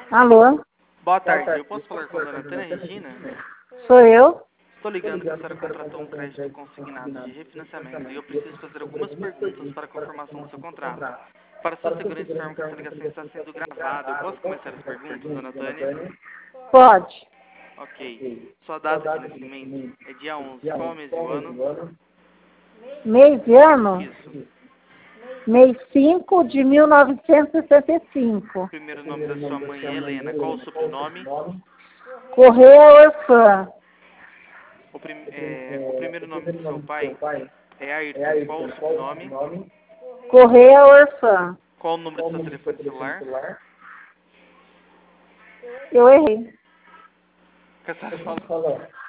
Alô? Boa tarde, eu posso falar com a dona Antônia Regina? Sou eu? Estou ligando que a senhora contratou um crédito consignado de refinanciamento e eu preciso fazer algumas perguntas para a confirmação do seu contrato. Para sua segurança, informo que essa ligação está sendo gravada. Eu posso começar as perguntas, dona Antônia? Pode. Ok. Sua data de nascimento é dia 11. Qual o mês e o ano? Mês e ano? Isso. Mês 5 de 1965. Primeiro nome da sua mãe é Helena. Qual o sobrenome? Correia Orfã. O primeiro nome do seu pai é Ayrton. Qual o sobrenome? Correia Orfã. Qual o número do seu telefone celular? Eu errei. Que a senhora falou?